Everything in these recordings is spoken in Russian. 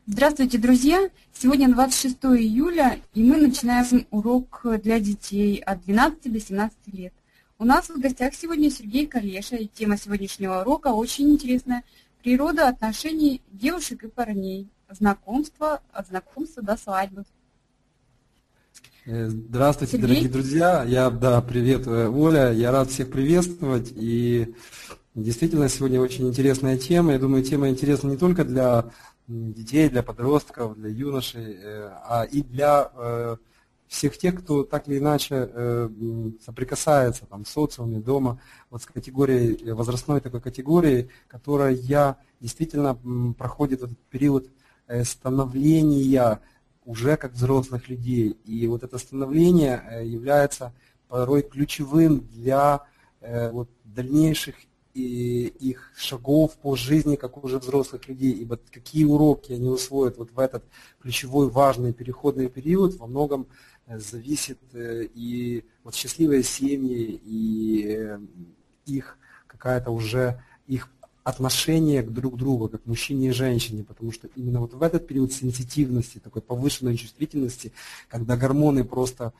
Здравствуйте, друзья! Сегодня 26 июля, и мы начинаем урок для детей от 12 до 17 лет. У нас в гостях сегодня Сергей Калеша, и тема сегодняшнего урока очень интересная. Природа отношений девушек и парней. Знакомство, от знакомства до свадьбы. Здравствуйте, Сергей? дорогие друзья. Привет, Оля. Я рад всех приветствовать. И действительно, сегодня очень интересная тема. Я думаю, тема интересна не только для детей, для подростков, для юношей, а и для всех тех, кто так или иначе соприкасается там, в социуме, дома, вот с категорией, возрастной такой категорией, которая действительно проходит этот период становления уже как взрослых людей. И вот это становление является порой ключевым для дальнейших их шагов по жизни как уже взрослых людей. Ибо какие уроки они усвоят вот в этот ключевой важный переходный период, во многом зависит и вот счастливые семьи, и их какая-то уже их отношение к друг другу, как мужчине и женщине, потому что именно вот в этот период сенситивности, такой повышенной чувствительности, когда гормоны просто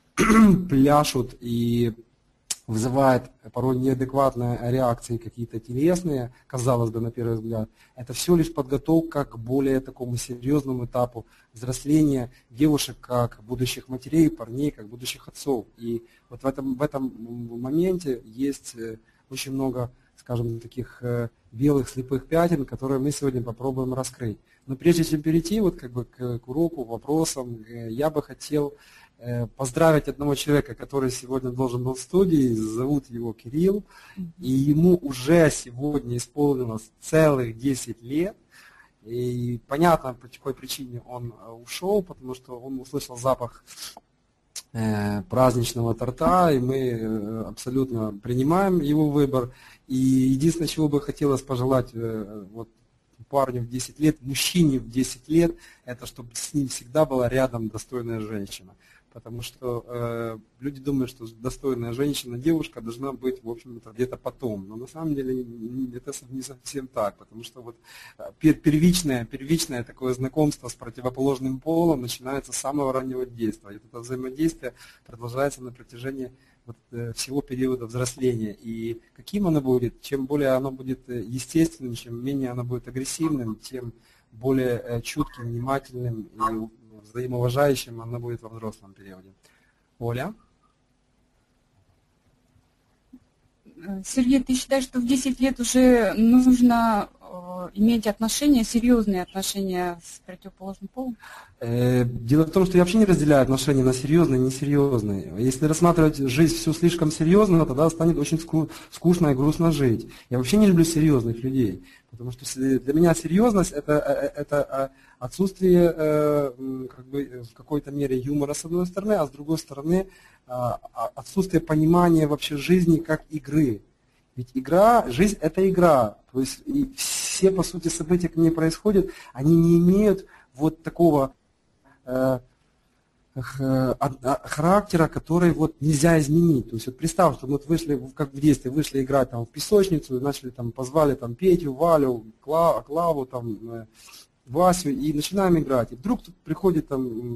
пляшут и вызывает порой неадекватные реакции какие-то телесные, казалось бы, на первый взгляд, это все лишь подготовка к более такому серьезному этапу взросления девушек как будущих матерей, парней как будущих отцов. И вот в этом моменте есть очень много, скажем, таких белых слепых пятен, которые мы сегодня попробуем раскрыть. Но прежде чем перейти к уроку, вопросам, я бы хотел поздравить одного человека, который сегодня должен был в студии, зовут его Кирилл, и ему уже сегодня исполнилось целых 10 лет. И понятно, по какой причине он ушел, потому что он услышал запах праздничного торта, и мы абсолютно принимаем его выбор. И единственное, чего бы хотелось пожелать парню в 10 лет, мужчине в 10 лет, это чтобы с ним всегда была рядом достойная женщина. Потому что люди думают, что достойная женщина, девушка должна быть, в общем-то, где-то потом. Но на самом деле это не совсем так, потому что вот первичное такое знакомство с противоположным полом начинается с самого раннего действия. И это взаимодействие продолжается на протяжении всего периода взросления. И каким оно будет, чем более оно будет естественным, чем менее оно будет агрессивным, тем более чутким, внимательным и взаимоуважающим оно будет во взрослом периоде. Оля? Сергей, ты считаешь, что в 10 лет уже нужно иметь отношения, серьезные отношения с противоположным полом? Дело в том, что я вообще не разделяю отношения на серьезные и несерьезные. Если рассматривать жизнь всю слишком серьезно, тогда станет очень скучно и грустно жить. Я вообще не люблю серьезных людей, потому что для меня серьезность это отсутствие в какой-то мере юмора с одной стороны, а с другой стороны отсутствие понимания вообще жизни как игры. Ведь жизнь это игра. То есть и все, по сути, события, которые происходят, они не имеют вот такого характера, который нельзя изменить. То есть представь, что мы вышли, как в детстве, вышли играть в песочницу, и начали позвали Петю, Валю, Клаву, Васю, и начинаем играть. И вдруг тут приходит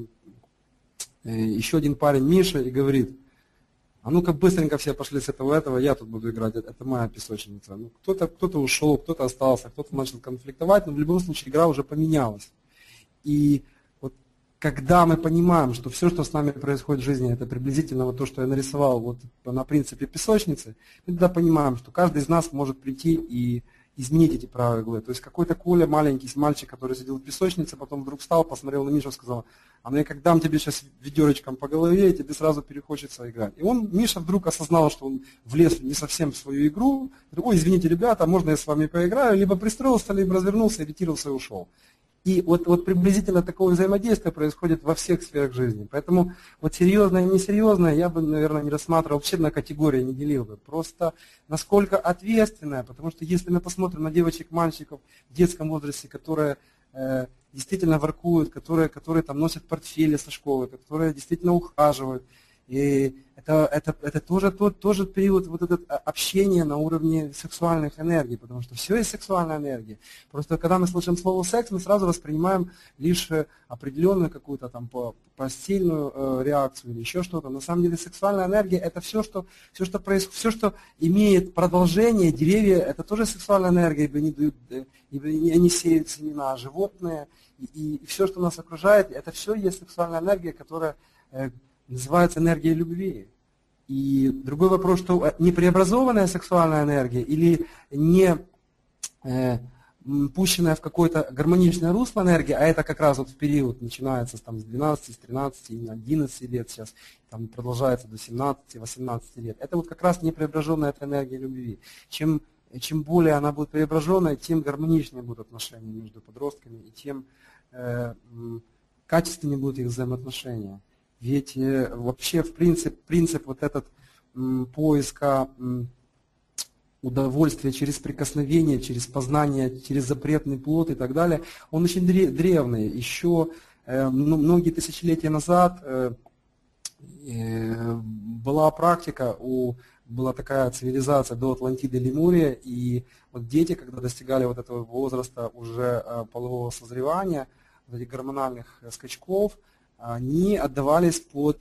еще один парень, Миша, и говорит: а ну-ка быстренько все пошли с этого, я тут буду играть, это моя песочница. Ну, кто-то ушел, кто-то остался, кто-то начал конфликтовать, но в любом случае игра уже поменялась. И когда мы понимаем, что все, что с нами происходит в жизни, это приблизительно то, что я нарисовал на принципе песочницы, мы тогда понимаем, что каждый из нас может прийти и изменить эти правила игры. То есть какой-то Коля, маленький мальчик, который сидел в песочнице, потом вдруг встал, посмотрел на Мишу и сказал: а ну я как дам тебе сейчас ведерочком по голове, и тебе сразу перехочется играть. И Миша вдруг осознал, что он влез не совсем в свою игру. Ой, извините, ребята, можно я с вами поиграю? Либо пристроился, либо развернулся, ретировался и ушел. И вот приблизительно такое взаимодействие происходит во всех сферах жизни. Поэтому серьезное и несерьезное я бы, наверное, не рассматривал, вообще на категории не делил бы. Просто насколько ответственное, потому что если мы посмотрим на девочек, мальчиков в детском возрасте, которые действительно воркуют, которые носят портфели со школы, которые действительно ухаживают, И это тоже период вот этот общения на уровне сексуальных энергий, потому что все есть сексуальная энергия. Просто когда мы слышим слово секс, мы сразу воспринимаем лишь определенную какую-то там постельную реакцию или еще что-то. На самом деле сексуальная энергия это все, что происходит, все, что имеет продолжение, деревья, это тоже сексуальная энергия, ибо они сеют семена, животные, и все, что нас окружает, это все есть сексуальная энергия, которая называется энергией любви. И другой вопрос, что непреобразованная сексуальная энергия или не пущенная в какое-то гармоничное русло энергия, а это как раз вот в период начинается там, с 12, с 13, 11 лет сейчас, там, продолжается до 17-18 лет, это вот как раз непреображенная эта энергия любви. Чем более она будет преображенной, тем гармоничнее будут отношения между подростками и тем качественнее будут их взаимоотношения. Ведь вообще принцип вот этот поиска удовольствия через прикосновение, через познание, через запретный плод и так далее, он очень древний. Еще многие тысячелетия назад была практика, была такая цивилизация до Атлантиды, Лемурия, и вот дети, когда достигали вот этого возраста уже полового созревания, вот этих гормональных скачков, они отдавались под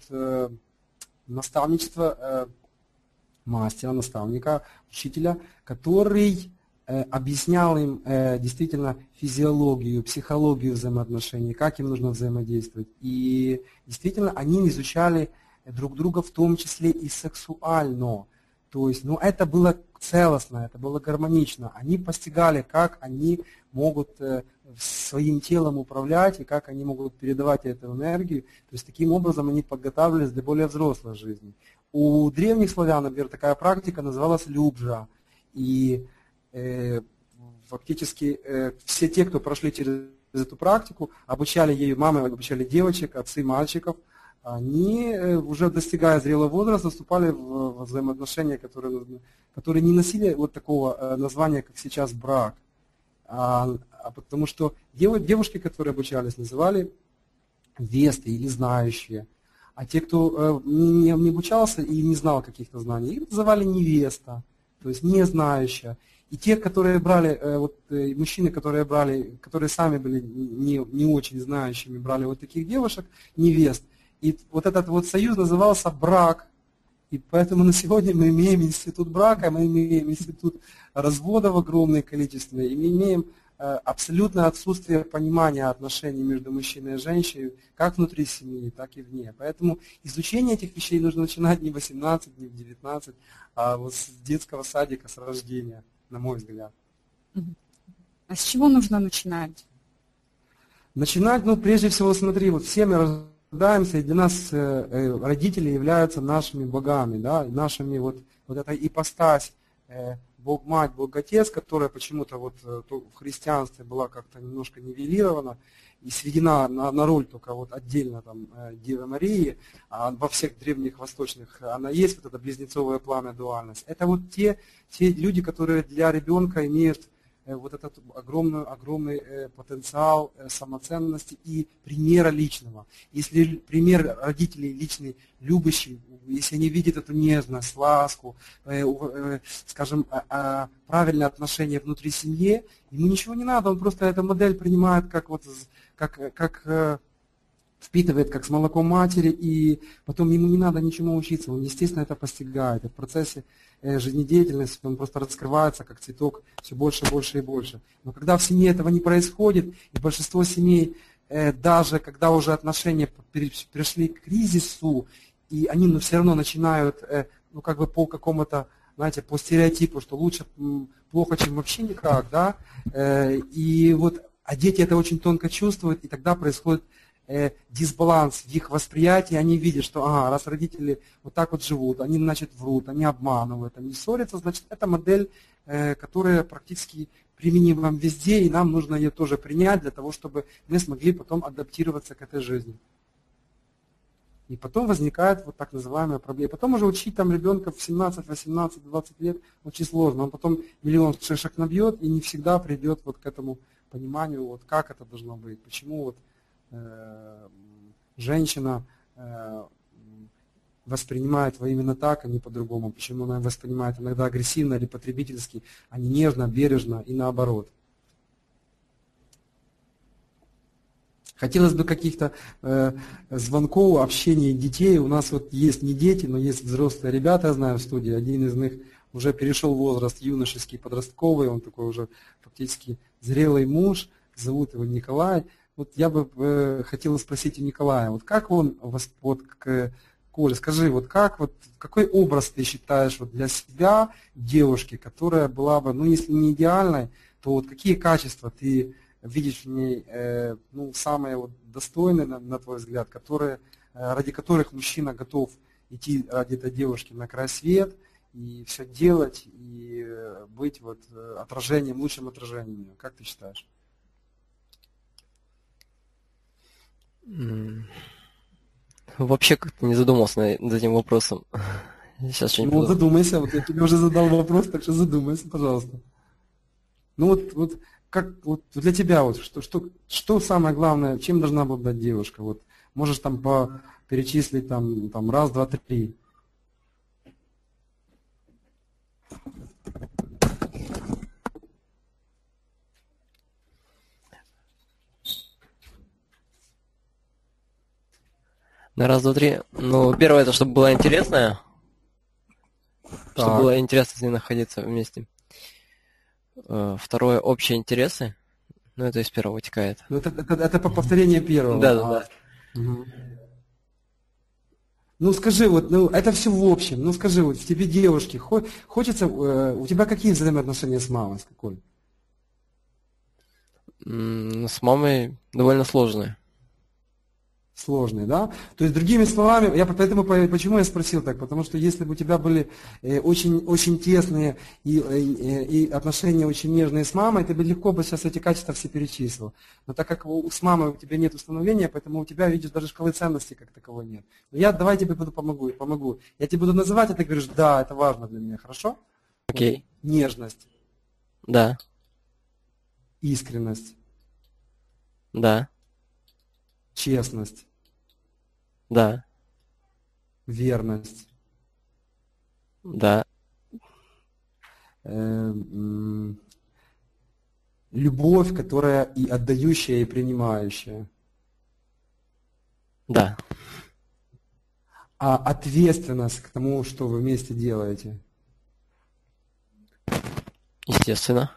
наставничество мастера, наставника, учителя, который объяснял им действительно физиологию, психологию взаимоотношений, как им нужно взаимодействовать. И действительно они изучали друг друга в том числе и сексуально. То есть, это было целостно, это было гармонично. Они постигали, как они могут своим телом управлять и как они могут передавать эту энергию. То есть таким образом они подготавливались для более взрослой жизни. У древних славян, например, такая практика называлась любжа. И фактически все те, кто прошли через эту практику, обучали ею мамы, обучали девочек, отцы мальчиков, они, уже достигая зрелого возраста, вступали в взаимоотношения, которые не носили вот такого названия, как сейчас брак. Потому что девушки, которые обучались, называли весты или знающие. А те, кто не обучался и не знал каких-то знаний, их называли невеста, то есть не знающая. И те, которые брали, мужчины, которые сами были не очень знающими, брали вот таких девушек, невест. И вот этот вот союз назывался брак. И поэтому на сегодня мы имеем институт брака, мы имеем институт развода в огромное количество, и мы имеем абсолютное отсутствие понимания отношений между мужчиной и женщиной, как внутри семьи, так и вне. Поэтому изучение этих вещей нужно начинать не в 18, не в 19, а вот с детского садика, с рождения, на мой взгляд. А с чего нужно начинать? Начинать, прежде всего, смотри, вот все мы рождаемся, и для нас родители являются нашими богами, да, нашими вот эта ипостась, Бог-мать, Бог-отец, которая почему-то вот в христианстве была как-то немножко нивелирована и сведена на роль только вот отдельно там Девы Марии, а во всех древних восточных она есть, вот это близнецовое пламя, дуальность. Это вот те люди, которые для ребенка имеют вот этот огромный потенциал самоценности и примера личного. Если пример родителей личный, любящий, если они видят эту нежность, ласку, скажем, правильное отношение внутри семьи, ему ничего не надо, он просто эту модель принимает как впитывает, как с молоком матери, и потом ему не надо ничему учиться, он, естественно, это постигает. И в процессе жизнедеятельности он просто раскрывается, как цветок, все больше, больше и больше. Но когда в семье этого не происходит, и большинство семей, даже когда уже отношения пришли к кризису, и они все равно начинают, по какому-то, знаете, по стереотипу, что лучше плохо, чем вообще никак, да, а дети это очень тонко чувствуют, и тогда происходит дисбаланс в их восприятии, они видят, что раз родители вот так вот живут, они, значит, врут, они обманывают, они ссорятся, значит, это модель, которая практически применима везде, и нам нужно ее тоже принять для того, чтобы мы смогли потом адаптироваться к этой жизни. И потом возникает вот так называемая проблема. Потом уже учить там ребенка в 17, 18, 20 лет очень сложно. Он потом миллион шишек набьет и не всегда придет вот к этому пониманию, вот как это должно быть, почему вот женщина воспринимает его именно так, а не по-другому, почему она воспринимает иногда агрессивно или потребительски, а не нежно, бережно и наоборот. Хотелось бы каких-то звонков, общения детей. У нас вот есть не дети, но есть взрослые ребята, я знаю, в студии. Один из них уже перешел возраст юношеский, подростковый, он такой уже фактически зрелый муж, зовут его Николай. Вот я бы хотел спросить у Николая, вот как он, вот, Коля, скажи, вот какой образ ты считаешь вот для себя девушки, которая была бы, ну если не идеальной, то вот какие качества ты видишь в ней, ну, самые вот достойные, на твой взгляд, ради которых мужчина готов идти ради этой девушки на край свет и все делать, и быть вот отражением, лучшим отражением ее. Как ты считаешь? Вообще как-то не задумался над этим вопросом. Сейчас что-нибудь Ну вот задумайся, вот я тебе уже задал вопрос, так что задумайся, пожалуйста. Ну вот как вот для тебя вот что самое главное, чем должна обладать девушка? Вот можешь там перечислить там раз, два, три. На раз, два, три. Ну, первое, это чтобы было интересно. Чтобы было интересно с ней находиться вместе. Второе, общие интересы. Ну, это из первого вытекает. Ну, это по повторению первого. Да. Угу. Ну, скажи, вот, ну, это все в общем. Ну, скажи, вот, тебе девушки, хочется, у тебя какие взаимоотношения с мамой, с какой? С мамой довольно сложные. Сложные, да? То есть, другими словами, почему я спросил так? Потому что если бы у тебя были очень, очень тесные и отношения очень нежные с мамой, ты бы легко бы сейчас эти качества все перечислил. Но так как с мамой у тебя нет установления, поэтому у тебя, видишь, даже шкалы ценностей как таковой нет. Но давай тебе помогу. Я тебе буду называть, а ты говоришь, да, это важно для меня, хорошо? Окей. Вот. Нежность. Да. Искренность. Да. Честность. Да. Верность. Да. Любовь, которая и отдающая, и принимающая. Да. А ответственность к тому, что вы вместе делаете. Естественно.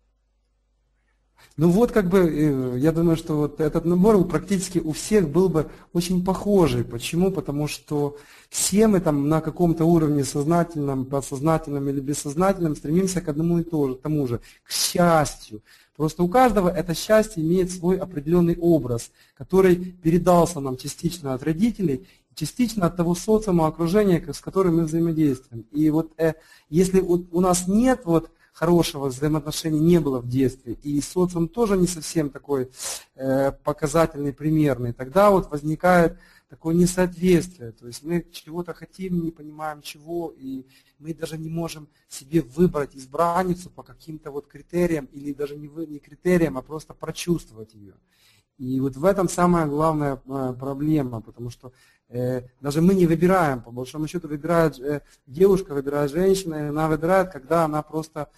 Ну вот как бы, я думаю, что вот этот набор практически у всех был бы очень похожий. Почему? Потому что все мы там на каком-то уровне сознательном, подсознательном или бессознательном стремимся к одному и тому же, к счастью. Просто у каждого это счастье имеет свой определенный образ, который передался нам частично от родителей, частично от того социума, окружения, с которым мы взаимодействуем. И вот если у нас нет хорошего взаимоотношения не было в детстве, и социум тоже не совсем такой показательный, примерный, тогда возникает такое несоответствие. То есть мы чего-то хотим, не понимаем чего, и мы даже не можем себе выбрать избранницу по каким-то критериям, или даже не критериям, а просто прочувствовать ее. И вот в этом самая главная проблема, потому что даже мы не выбираем, по большому счету выбирает девушка, выбирает женщина, и она выбирает, когда она просто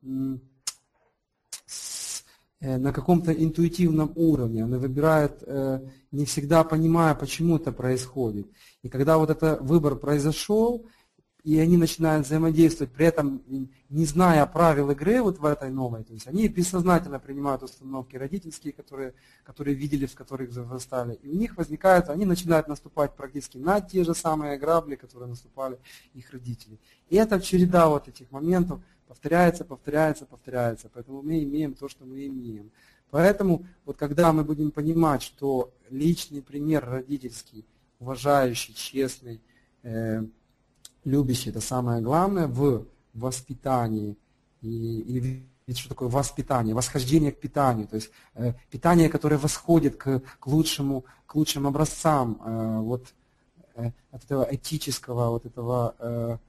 на каком-то интуитивном уровне, она выбирает, не всегда понимая, почему это происходит. И когда этот выбор произошел, и они начинают взаимодействовать, при этом не зная правил игры в этой новой, то есть они бессознательно принимают установки родительские, которые видели, в которых вырастали, и у них возникает, они начинают наступать практически на те же самые грабли, которые наступали их родители. И это череда этих моментов повторяется, поэтому мы имеем то, что мы имеем. Поэтому когда мы будем понимать, что личный пример родительский, уважающий, честный, любящий, это самое главное в воспитании. И что такое воспитание? Восхождение к питанию. То есть питание, которое восходит к лучшим образцам от этого этического, этого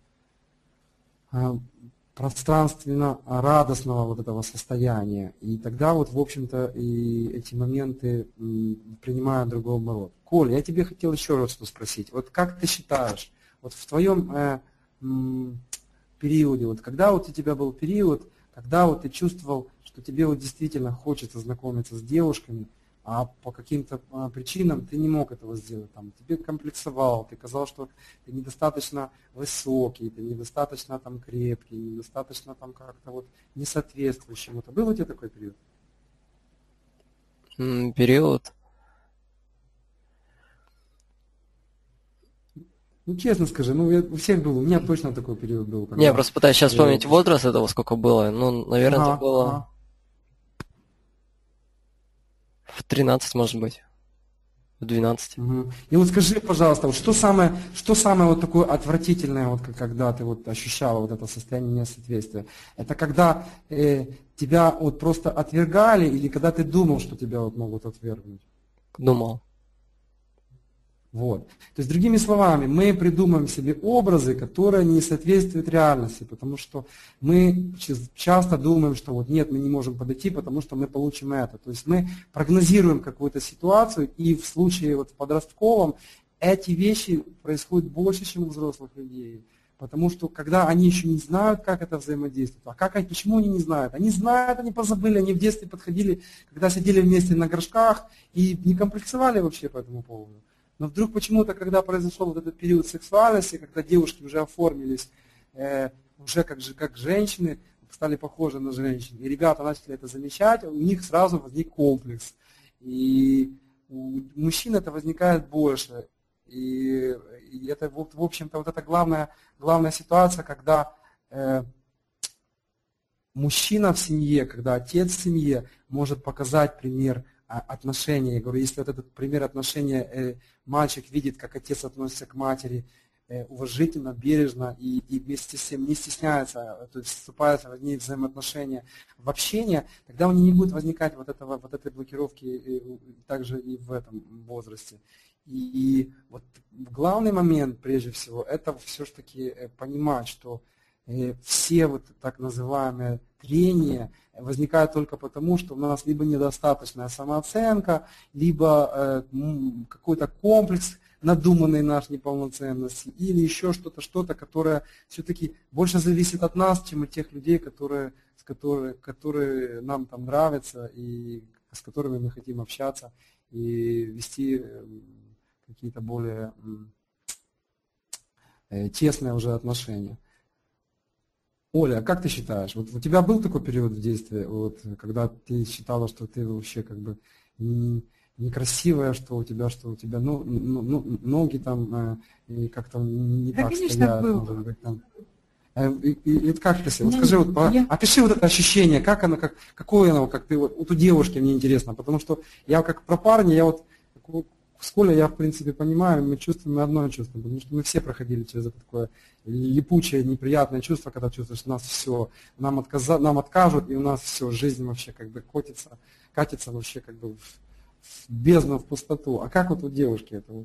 пространственно-радостного этого состояния. И тогда в общем-то, и эти моменты принимают другой оборот. Коля, я тебе хотел еще раз что спросить. Как ты считаешь, Вот в твоем периоде, вот когда вот у тебя был период, когда вот ты чувствовал, что тебе вот действительно хочется знакомиться с девушками, а по каким-то причинам ты не мог этого сделать, там, тебе комплексовал, ты казал, что ты недостаточно высокий, ты недостаточно там крепкий, недостаточно там как-то вот не соответствуешь чему-то. Был у тебя такой период? Период? Ну, честно скажи, ну, у всех был, у меня точно такой период был. Не, я просто пытаюсь сейчас вспомнить возраст этого, сколько было. Ну, наверное, это было в 13, может быть, в 12. И вот скажи, пожалуйста, вот что самое вот такое отвратительное, вот когда ты вот ощущала вот это состояние несоответствия? Это когда тебя вот просто отвергали или когда ты думал, что тебя вот могут отвергнуть? Думал. Вот. То есть, другими словами, мы придумываем себе образы, которые не соответствуют реальности, потому что мы часто думаем, что вот нет, мы не можем подойти, потому что мы получим это. То есть мы прогнозируем какую-то ситуацию, и в случае вот в подростковом эти вещи происходят больше, чем у взрослых людей. Потому что когда они еще не знают, как это взаимодействует, почему они не знают? Они знают, они позабыли, они в детстве подходили, когда сидели вместе на горшках и не комплексовали вообще по этому поводу. Но вдруг почему-то, когда произошел вот этот период сексуальности, когда девушки уже оформились уже как женщины, стали похожи на женщин, и ребята начали это замечать, у них сразу возник комплекс. И у мужчин это возникает больше. И это, в общем-то, вот это главная ситуация, когда мужчина в семье, когда отец в семье может показать пример отношения. Я говорю, если вот этот пример отношения мальчик видит, как отец относится к матери уважительно, бережно и вместе с тем не стесняется, то есть вступает в ней взаимоотношения, в общение, тогда у него не будет возникать вот этой блокировки также и в этом возрасте. И вот главный момент, прежде всего, это все-таки понимать, что все вот так называемые трения возникают только потому, что у нас либо недостаточная самооценка, либо какой-то комплекс надуманной нашей неполноценности, или еще что-то, которое все-таки больше зависит от нас, чем от тех людей, которые нам там нравятся и с которыми мы хотим общаться и вести какие-то более тесные уже отношения. Оля, а как ты считаешь, вот у тебя был такой период в детстве, вот, когда ты считала, что ты вообще как бы некрасивая, что у тебя ноги там как-то не Да, так конечно, стоят, был. может быть, там. И как ты себе? Вот скажи, опиши вот это ощущение, какое оно, как ты вот у девушки, мне интересно, потому что я как про парня, я вот с Колей я в принципе понимаю, мы чувствуем одно чувство, потому что мы все проходили через это такое липучее, неприятное чувство, когда чувствуешь, что нас все, нам откажут, и у нас все, жизнь вообще как бы катится вообще как бы в бездну, в пустоту. А как вот у девушки это?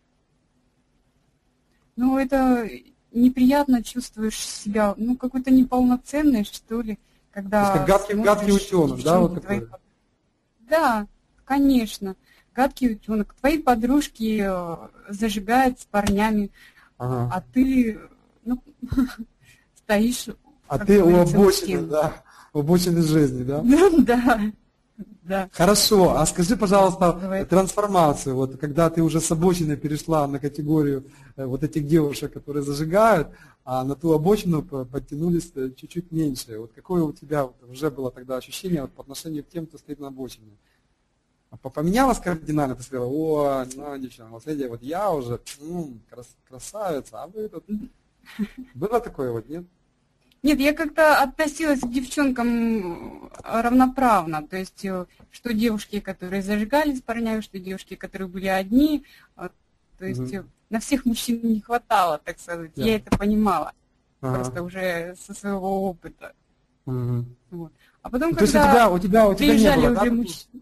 Ну, это неприятно, чувствуешь себя, ну, какой-то неполноценной, что ли, когда... То есть как гадкий утенок, да, вот такой? Да, конечно. Гадкий утенок. Твои подружки зажигают с парнями, а ты стоишь... А ты у обочины, да, у обочины жизни, да? Да. Хорошо, а скажи, пожалуйста, трансформацию, вот когда ты уже с обочины перешла на категорию вот этих девушек, которые зажигают, а на ту обочину подтянулись чуть-чуть меньше. Вот какое у тебя уже было тогда ощущение вот, по отношению к тем, кто стоит на обочине? Поменялось кардинально, ты сказала, девчонка, последняя, вот я уже красавица, а вы тут... Было такое вот, нет? Нет, я как-то относилась к девчонкам равноправно, то есть что девушки, которые зажигали с парнями, что девушки, которые были одни, то есть на всех мужчин не хватало, так сказать, я это понимала, просто уже со своего опыта. Вот. А потом, то когда есть у тебя приезжали не было, уже да, мужчины...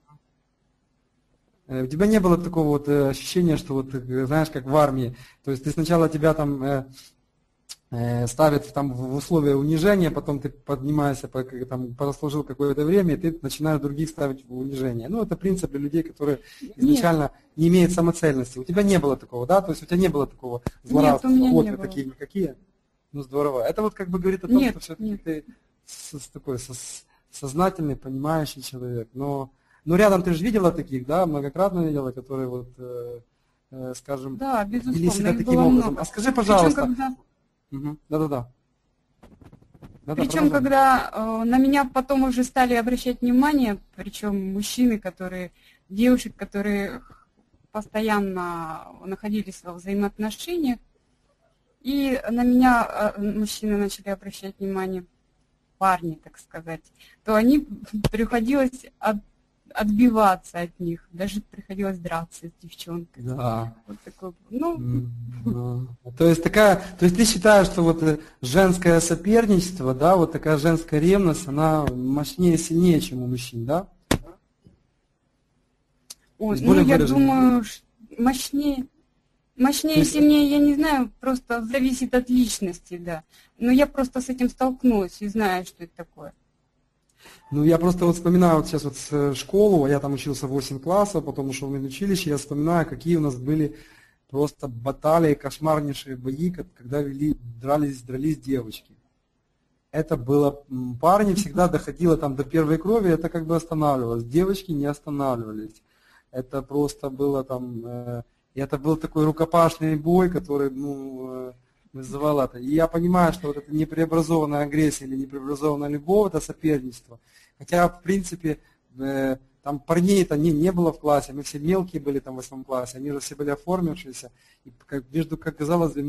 У тебя не было такого вот ощущения, что вот, знаешь, как в армии, то есть ты сначала тебя там ставят там в условия унижения, потом ты поднимаешься, там, прослужил какое-то время, и ты начинаешь других ставить в унижение. Ну, это принцип для людей, которые изначально не имеют самоцельности. У тебя не было такого, да? То есть у тебя не было такого злорадства, вот вы такие никакие. Ну, здорово. Это вот как бы говорит о том, что все-таки ты такой сознательный, понимающий человек. Но рядом ты же видела таких, да, многократно видела, которые вот, скажем, да, вели себя таким образом. Много. А скажи, пожалуйста. Причем, Да-да-да. Причем, когда на меня потом уже стали обращать внимание, причем мужчины, девушек, которые постоянно находились во взаимоотношениях, и на меня мужчины начали обращать внимание, парни, так сказать, то они приходилось отбиваться от них, даже приходилось драться с девчонкой. Да. Вот такой, То есть ты считаешь, что вот женское соперничество, да, вот такая женская ревность, она мощнее, сильнее, чем у мужчин, да? Я думаю, мощнее, сильнее, я не знаю, просто зависит от личности, да. Но я просто с этим столкнулась и знаю, что это такое. Ну, я просто вот вспоминаю вот сейчас вот школу, я там учился 8 классов, потом ушел в медучилище, я вспоминаю, какие у нас были просто баталии, кошмарнейшие бои, когда дрались девочки. Это было, парни всегда доходило там до первой крови, это как бы останавливалось, девочки не останавливались. Это просто было там, это был такой рукопашный бой, который, вызывал это. И я понимаю, что вот это непреобразованная агрессия или непреобразованная любовь, это соперничество. Хотя, в принципе, там парней-то не было в классе, мы все мелкие были там в 8 классе, они же все были оформившиеся, и как казалось бы,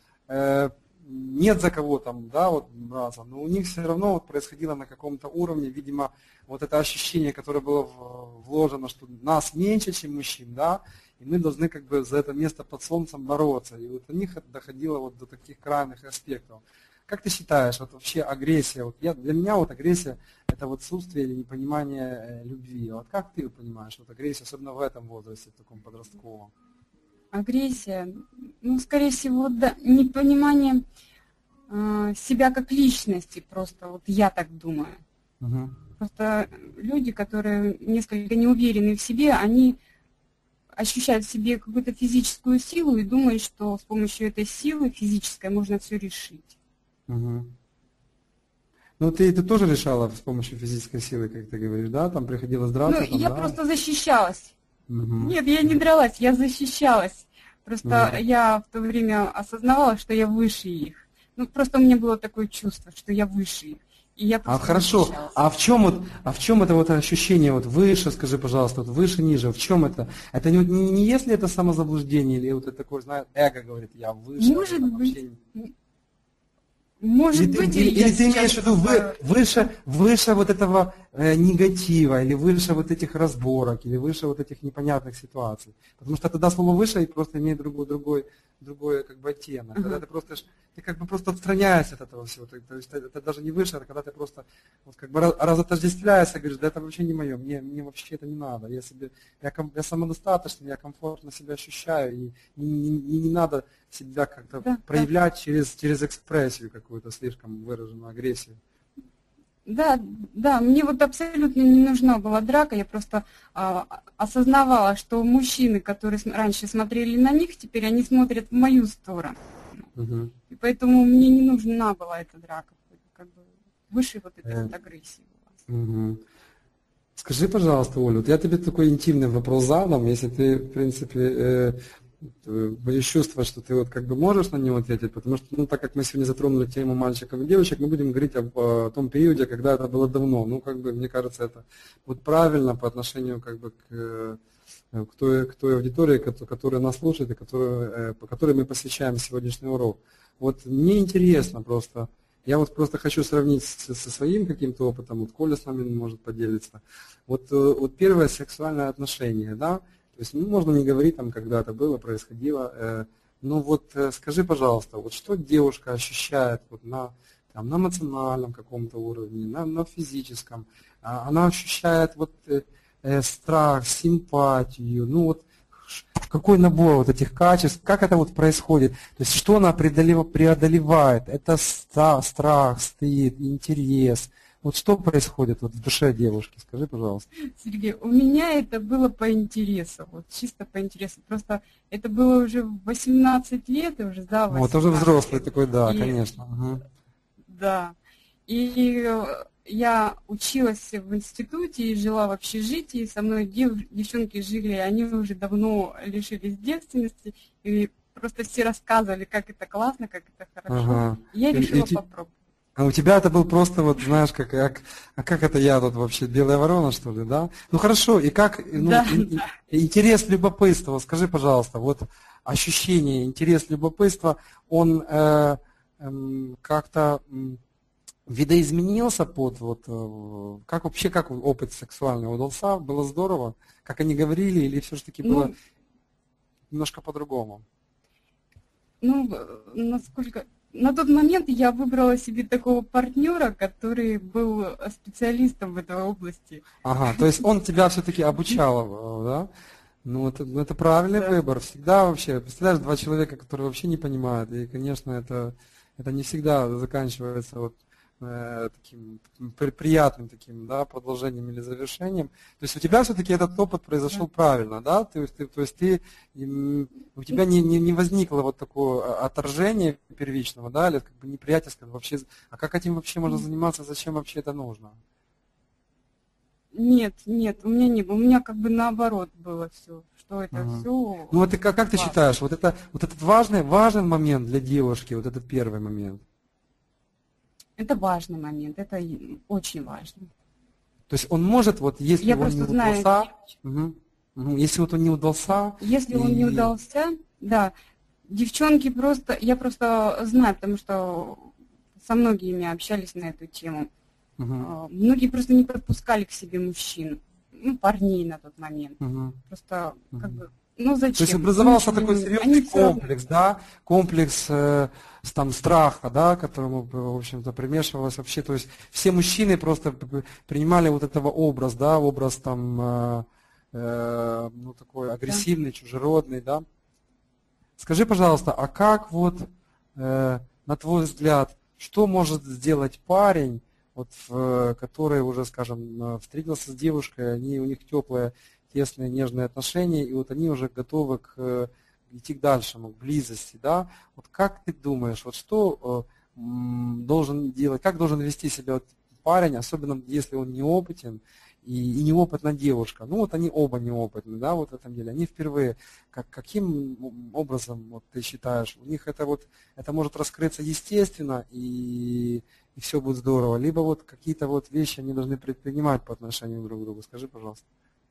нет за кого там, да, вот браться, но у них все равно вот происходило на каком-то уровне, видимо, вот это ощущение, которое было вложено, что нас меньше, чем мужчин, да, и мы должны как бы за это место под солнцем бороться. И вот у них доходило вот до таких крайних аспектов. Как ты считаешь, вот вообще агрессия, для меня вот агрессия это вот отсутствие или непонимание любви. Вот как ты понимаешь вот агрессию, особенно в этом возрасте, в таком подростковом? Агрессия, скорее всего, да, непонимание себя как личности, просто вот я так думаю. Угу. Просто люди, которые несколько не уверены в себе, они ощущают в себе какую-то физическую силу и думают, что с помощью этой силы физической можно все решить. Угу. Ну, ты тоже решала с помощью физической силы, как ты говоришь, да? Там приходилось драться? Я просто защищалась. Угу. Нет, я не дралась, я защищалась. Просто я в то время осознавала, что я выше их. Просто у меня было такое чувство, что я выше их. Хорошо, а в чем это вот ощущение вот выше, скажи, пожалуйста, вот выше, ниже, в чем это? Это не если это самозаблуждение, или вот это такое, знаешь, эго говорит, я выше. Может быть. Может быть, или ты имеешь в виду выше вот этого негатива, или выше вот этих разборок, или выше вот этих непонятных ситуаций. Потому что тогда слово выше просто имеет другой как бы оттенок. Когда ты как бы просто отстраняешься от этого всего. То есть это даже не выше, а когда ты просто вот как бы разотождествляешься, говоришь, да это вообще не мое, мне вообще это не надо. Я самодостаточный, я комфортно себя ощущаю, и не надо себя как-то проявлять через экспрессию какую-то слишком выраженную агрессию. Да, мне вот абсолютно не нужна была драка, я просто осознавала, что мужчины, которые раньше смотрели на них, теперь они смотрят в мою сторону. Угу. И поэтому мне не нужна была эта драка, как бы выше вот этой вот агрессии была. Угу. Скажи, пожалуйста, Оля, вот я тебе такой интимный вопрос задам, если ты, в принципе, будешь чувствовать, что ты вот как бы можешь на него ответить, потому что, так как мы сегодня затронули тему мальчиков и девочек, мы будем говорить о том периоде, когда это было давно. Мне кажется, это вот правильно по отношению как бы к той аудитории, которая нас слушает и по которой мы посвящаем сегодняшний урок. Вот мне интересно просто, я вот просто хочу сравнить со своим каким-то опытом, вот Коля с нами может поделиться. Вот первое сексуальное отношение, да, то есть можно не говорить там, когда это было, происходило, скажи, пожалуйста, вот что девушка ощущает вот на эмоциональном каком-то уровне, на физическом, она ощущает вот страх, симпатию, какой набор вот этих качеств, как это вот происходит, то есть что она преодолевает, это страх, стыд, интерес, вот что происходит вот в душе девушки, скажи, пожалуйста. Сергей, у меня это было по интересу, вот чисто по интересу. Просто это было уже в 18 лет, уже, да, 18. Вот уже взрослый такой, да, И, конечно. Угу. Да. И я училась в институте и жила в общежитии, со мной девчонки жили, они уже давно лишились девственности, и просто все рассказывали, как это классно, как это хорошо. Ага. И я решила попробовать. А у тебя это был просто, вот знаешь, а как это я тут вообще, белая ворона, что ли, да? Ну хорошо, и как, ну, Да, интерес, любопытство, скажи, пожалуйста, вот ощущение, интерес, любопытство, он как-то видоизменился под, вот, как вообще, как опыт сексуальный удался, было здорово, как они говорили, или все-таки было немножко по-другому? Ну, насколько... На тот момент я выбрала себе такого партнера, который был специалистом в этой области. Ага, то есть он тебя все-таки обучал, да? Ну, это правильный выбор. Всегда вообще, представляешь, два человека, которые вообще не понимают, и, конечно, это не всегда заканчивается вот таким приятным таким, да, продолжением или завершением. То есть у тебя все-таки этот опыт произошел правильно, да? То есть у тебя не возникло вот такого отторжения первичного, да, или как бы неприятельского вообще. А как этим вообще можно заниматься, зачем вообще это нужно? Нет, у меня не было. У меня как бы наоборот было все, что это все. Ну вот как ты считаешь, вот этот важный момент для девушки, вот этот первый момент? Это важный момент, это очень важно. То есть он может, вот если Я он не удался, если вот он не удался. Если он не удался, да, девчонки просто, я просто знаю, потому что со многими общались на эту тему. Многие просто не подпускали к себе мужчин, парней на тот момент. Просто как бы. Ну, зачем? То есть образовался такой серьезный комплекс, да, комплекс там страха, да, к которому, в общем-то, примешивалось вообще, то есть все мужчины просто принимали вот этого образ, да, образ там, ну, такой агрессивный, чужеродный, да. Скажи, пожалуйста, а как вот, на твой взгляд, что может сделать парень, вот, который уже, скажем, встретился с девушкой, у них теплые, тесные, нежные отношения, и вот они уже готовы идти к дальшему, к близости, да? Вот как ты думаешь, вот что должен делать, как должен вести себя вот парень, особенно если он неопытен и неопытна девушка? Ну вот они оба неопытны, да, вот в этом деле, они впервые. Каким образом, вот ты считаешь, у них это может раскрыться естественно и все будет здорово, либо вот какие-то вот вещи они должны предпринимать по отношению друг к другу? Скажи, пожалуйста.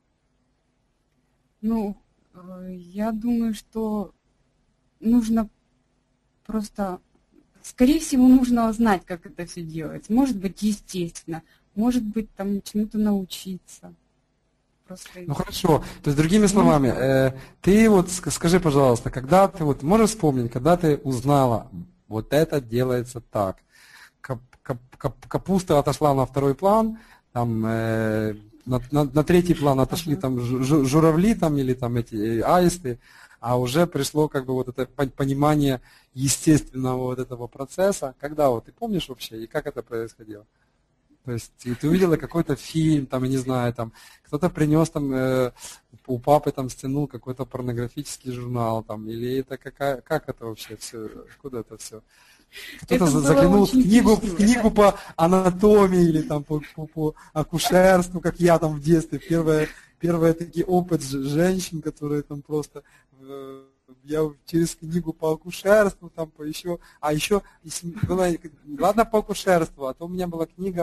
Ну, я думаю, что нужно просто, скорее всего, нужно знать, как это все делать. Может быть, естественно, может быть, там чему-то научиться. Просто... Ну хорошо, то есть другими словами, ты вот скажи, пожалуйста, когда ты вот можешь вспомнить, когда ты узнала, вот это делается так, капуста отошла на второй план, там на третий план отошли там журавли там, или там эти аисты, а уже пришло как бы вот это понимание естественного вот этого процесса. Когда вот ты помнишь вообще и как это происходило? То есть ты увидела какой-то фильм, там, я не знаю, там кто-то принес там у папы там стянул какой-то порнографический журнал там, или это как это вообще все, откуда это все? Кто-то заглянул в книгу по анатомии или там по акушерству, как я там в детстве. Первый такой опыт женщин, которые там просто я через книгу по акушерству, там по еще, а еще была, ладно, по акушерству, а то у меня была книга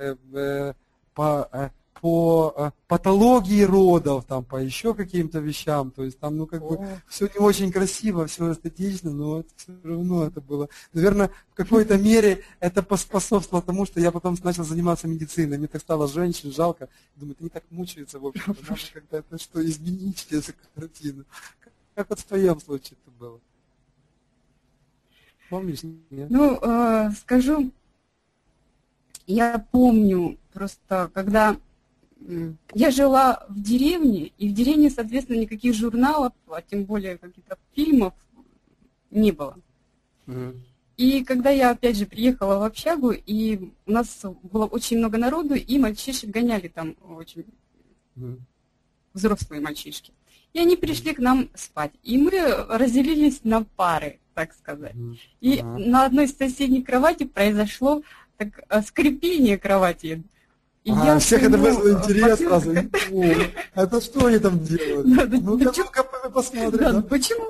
по патологии родов, там, по еще каким-то вещам, то есть там, ну, как бы, все не очень красиво, все эстетично, но все равно это было. Наверное, в какой-то мере это поспособствовало тому, что я потом начал заниматься медициной, мне так стало женщин жалко, думаю, они так мучаются, в общем-то, надо как-то это что изменить, эту картину. Как вот в твоем случае это было? Помнишь? Нет? Ну, скажу, я помню просто, когда Я жила в деревне, и в деревне, соответственно, никаких журналов, а тем более каких-то фильмов не было. И когда я, опять же, приехала в общагу, и у нас было очень много народу, и мальчишек гоняли там очень взрослые мальчишки. И они пришли к нам спать. И мы разделились на пары, так сказать. И на одной из соседней кровати произошло так, скрипение кровати. И я всех это вызвало интерес сразу. Это что они там делают? Ну-ка посмотрим. Да, почему?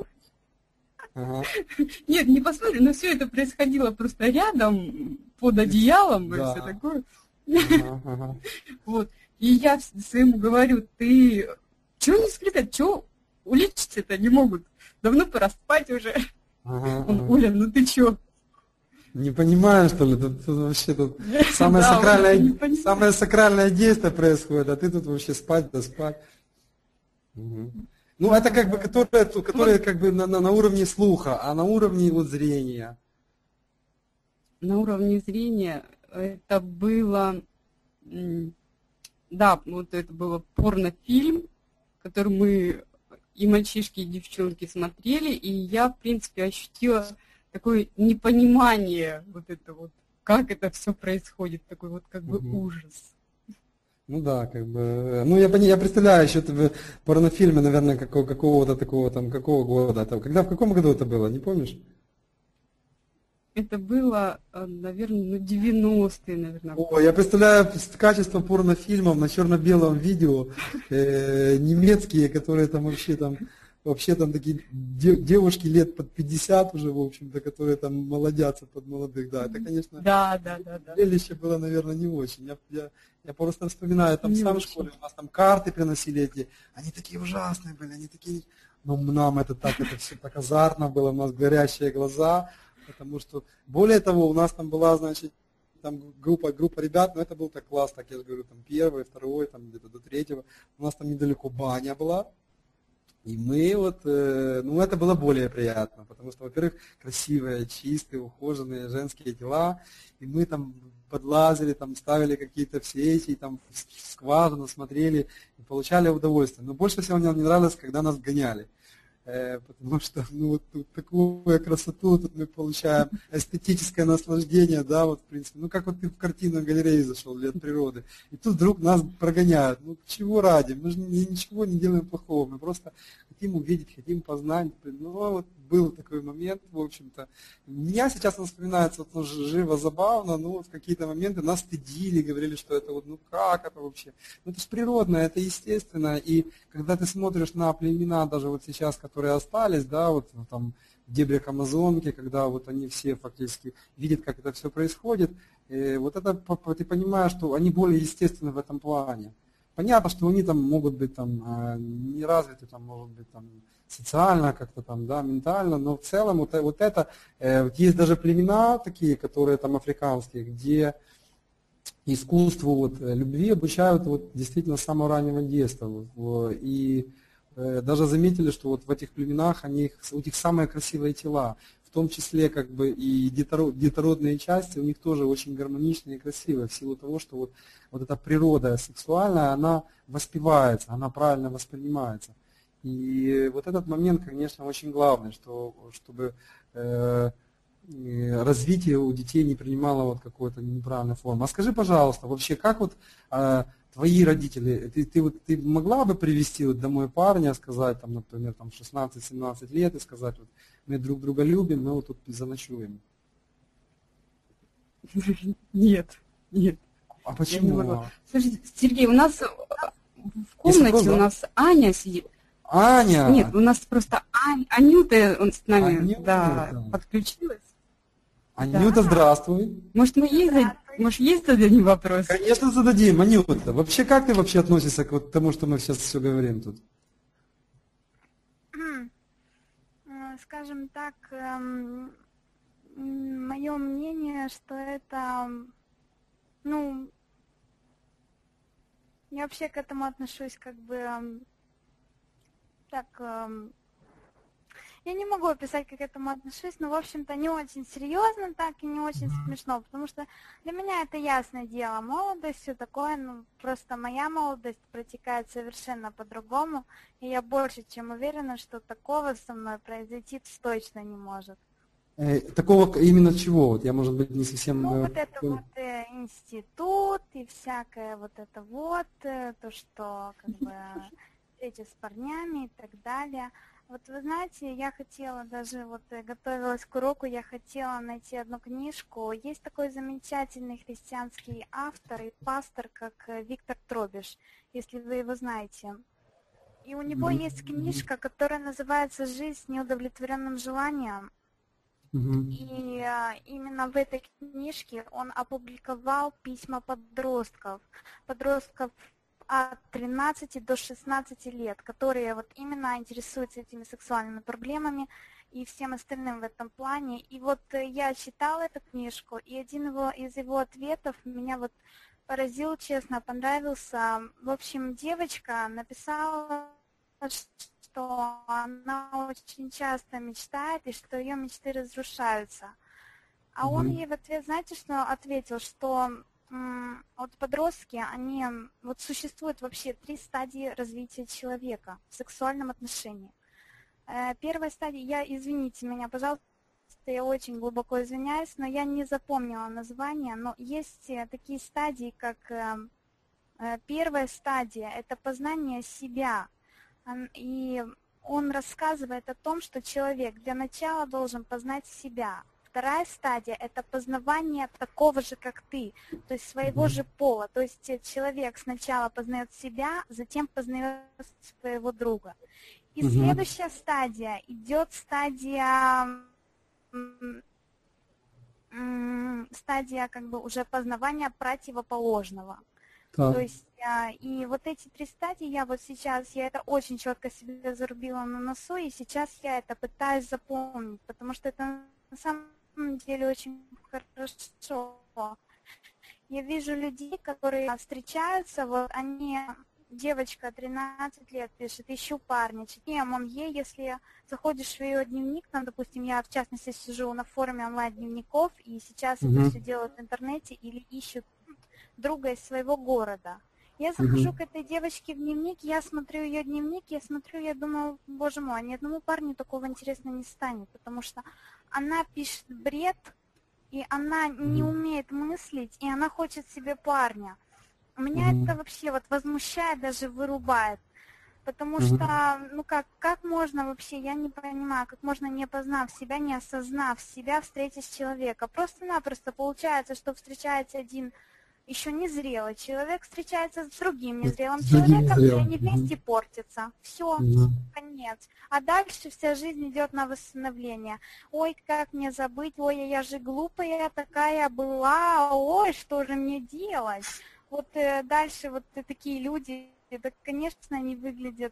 Нет, не посмотрим, но все это происходило просто рядом, под одеялом и все такое. Вот. И я своему говорю, ты чего не скрипят, чего улечиться-то не могут? Давно пора спать уже. Он, Оля, ну ты чё? Не понимаю, что ли? Тут вообще самое сакральное действие происходит, а ты тут вообще спать да спать. Ну, это как бы, которые как бы на уровне слуха, а на уровне вот зрения. На уровне зрения это было, да, вот это было порнофильм, который мы и мальчишки, и девчонки смотрели, и я, в принципе, ощутила такое непонимание, вот это вот, как это все происходит, такой вот как бы ужас. Ну да, как бы, ну я представляю еще порнофильмы, наверное, какого-то такого там, какого года, когда, в каком году это было, не помнишь? Это было, наверное, 90-е, наверное. О, я представляю качество порнофильмов на черно-белом видео, немецкие, которые там вообще там такие девушки лет под 50 уже, в общем-то, которые там молодятся под молодых, да, это, конечно, да. Зрелище было, наверное, не очень. Я просто вспоминаю, там сам в школе у нас там карты приносили эти, они такие ужасные были, они такие, ну нам это все так азартно было, у нас горящие глаза, потому что, более того, у нас там была, значит, там группа ребят, но это был так класс, так я же говорю, там первый, второй, там где-то до третьего, у нас там недалеко баня была. И мы вот, ну это было более приятно, потому что, во-первых, красивые, чистые, ухоженные женские тела, и мы там подлазили, там ставили какие-то все эти, там в скважину смотрели и получали удовольствие. Но больше всего мне не нравилось, когда нас гоняли. Потому что, ну, вот тут такую красоту тут мы получаем, эстетическое наслаждение, да, вот, в принципе, ну, как вот ты в картинную галерею зашел, лет природы, и тут вдруг нас прогоняют, ну, чего ради, мы же ничего не делаем плохого, мы просто хотим увидеть, хотим познать, ну, вот был такой момент, в общем-то, у меня сейчас вспоминается, вот, ну, живо, забавно, ну, вот в какие-то моменты нас стыдили, говорили, что это вот, ну, как это вообще, ну, это же природно, это естественно, и когда ты смотришь на племена, даже вот сейчас, которые остались, да, вот там в дебрях Амазонки, когда вот они все фактически видят, как это все происходит, вот это ты понимаешь, что они более естественны в этом плане. Понятно, что они там могут быть там не развиты, там, может быть, там, социально как-то там, да, ментально, но в целом вот это, есть даже племена такие, которые там африканские, где искусству вот, любви обучают вот, действительно с самого раннего детства. И даже заметили, что вот в этих племенах у них самые красивые тела, в том числе как бы и детородные части у них тоже очень гармоничные и красивые, в силу того, что вот эта природа сексуальная, она воспевается, она правильно воспринимается. И вот этот момент, конечно, очень главный, чтобы развитие у детей не принимало вот какой-то неправильной формы. А скажи, пожалуйста, вообще как вот твои родители, ты могла бы привести вот домой парня, сказать, там, например, там 16-17 лет и сказать, вот, мы друг друга любим, мы вот тут заночуем? Нет. А почему? Слушайте, Сергей, у нас в комнате у нас Аня сидит. Аня? Нет, у нас просто Анюта он с нами Анюта. подключилась. Анюта, здравствуй. Может, есть зададим вопрос? Конечно, зададим. Анюта, вообще как ты вообще относишься к вот тому, что мы сейчас все говорим тут? Скажем так, мое мнение, что это, ну, я вообще к этому отношусь как бы так, я не могу описать, как к этому отношусь, но, в общем-то, не очень серьезно так и не очень смешно, потому что для меня это ясное дело. Молодость, все такое, ну, просто моя молодость протекает совершенно по-другому, и я больше чем уверена, что такого со мной произойти точно не может. Такого именно чего? Вот я, может быть, не совсем... Ну, вот это вот институт и всякое вот это вот, то, что, как бы, встречи с парнями и так далее. Вот вы знаете, я хотела даже, вот готовилась к уроку, я хотела найти одну книжку. Есть такой замечательный христианский автор и пастор, как Виктор Тробиш, если вы его знаете. И у него есть книжка, которая называется «Жизнь с неудовлетворенным желанием». И именно в этой книжке он опубликовал письма подростков от 13 до 16 лет, которые вот именно интересуются этими сексуальными проблемами и всем остальным в этом плане. И вот я читала эту книжку, и один из его ответов меня вот поразил, честно, понравился. В общем, девочка написала, что она очень часто мечтает, и что ее мечты разрушаются. А он ей в ответ, знаете, что ответил, что вот подростки, они, вот существует вообще 3 стадии развития человека в сексуальном отношении. Первая стадия, извините меня, пожалуйста, я очень глубоко извиняюсь, но я не запомнила название, но есть такие стадии, как первая стадия, это познание себя, и он рассказывает о том, что человек для начала должен познать себя. Вторая стадия – это познавание такого же, как ты, то есть своего же пола. То есть человек сначала познает себя, затем познает своего друга. И следующая стадия идет стадия как бы уже познавания противоположного. Так. То есть, и вот эти 3 стадии я это очень четко себе зарубила на носу, и сейчас я это пытаюсь запомнить, потому что это на самом деле очень хорошо. Я вижу людей, которые встречаются, вот они, девочка 13 лет пишет, ищу парня, чем он ей, если заходишь в ее дневник, там, допустим, я в частности сижу на форуме онлайн-дневников, и сейчас это все делают в интернете или ищут друга из своего города. Я захожу к этой девочке в дневник, я смотрю ее дневник, я думаю, боже мой, ни одному парню такого интересно не станет, потому что она пишет бред, и она не умеет мыслить, и она хочет себе парня. Меня это вообще вот возмущает, даже вырубает, потому что, ну как можно вообще, я не понимаю, как можно, не познав себя, не осознав себя, встретить человека. Просто-напросто получается, что встречается один еще незрелый человек, встречается с другим незрелым человеком, и они вместе портятся. Все, конец. А дальше вся жизнь идет на восстановление. Ой, как мне забыть, ой, я же глупая такая была, ой, что же мне делать? Вот дальше вот такие люди, это, конечно, они выглядят,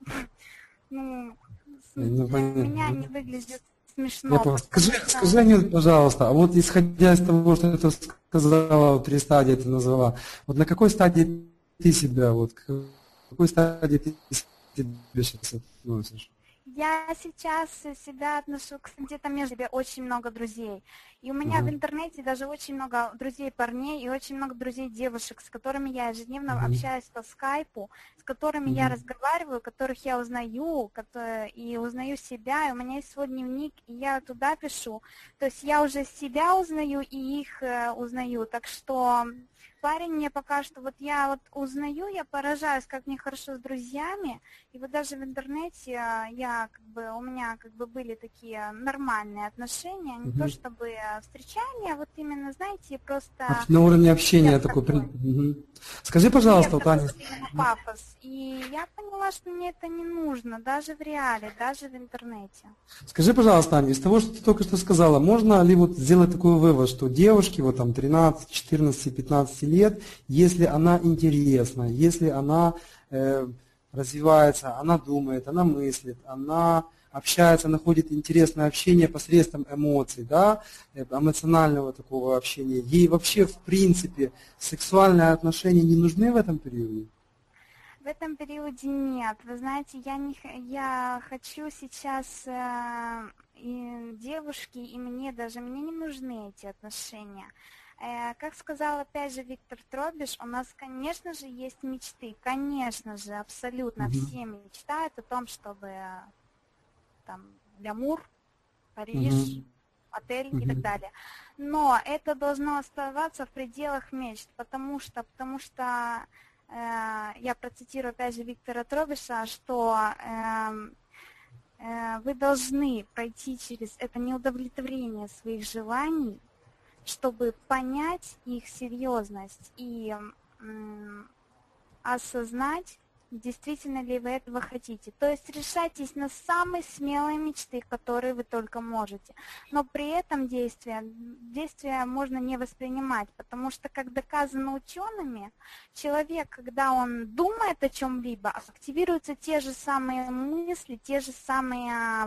ну, для меня они выглядят смешно. Скажи, Анют, пожалуйста, а вот исходя из того, что ты сказала, 3 стадии ты назвала, вот на какой стадии ты себя, вот к какой стадии ты себя сейчас относишь? Я сейчас себя отношу, кстати, там между себе очень много друзей. И у меня в интернете даже очень много друзей парней и очень много друзей девушек, с которыми я ежедневно общаюсь по скайпу, с которыми я разговариваю, которых я узнаю, и узнаю себя, и у меня есть свой дневник, и я туда пишу. То есть я уже себя узнаю и их узнаю. Так что парень мне пока что, вот я вот узнаю, я поражаюсь, как мне хорошо с друзьями, и вот даже в интернете у меня были такие нормальные отношения, не то чтобы встречания, вот именно, знаете, просто... На уровне общения такой. Скажи, пожалуйста, Таня. Пафос. И я поняла, что мне это не нужно, даже в реале, даже в интернете. Скажи, пожалуйста, Таня, из того, что ты только что сказала, можно ли вот сделать такой вывод, что девушки вот там 13, 14, 15 лет, если она интересна, если она развивается, она думает, она мыслит, она общается, находит интересное общение посредством эмоций, да, эмоционального такого общения, ей вообще в принципе сексуальные отношения не нужны в этом периоде? В этом периоде нет. Вы знаете, я хочу сейчас и девушки, и мне не нужны эти отношения. Как сказал опять же Виктор Тробиш, у нас, конечно же, есть мечты. Конечно же, абсолютно все мечтают о том, чтобы там лямур, Париж, отель и так далее. Но это должно оставаться в пределах мечт, потому что я процитирую опять же Виктора Тробиша, что вы должны пройти через это неудовлетворение своих желаний, чтобы понять их серьезность и осознать, действительно ли вы этого хотите. То есть решайтесь на самые смелые мечты, которые вы только можете. Но при этом действия можно не воспринимать, потому что, как доказано учеными, человек, когда он думает о чем-либо, активируются те же самые мысли, те же самые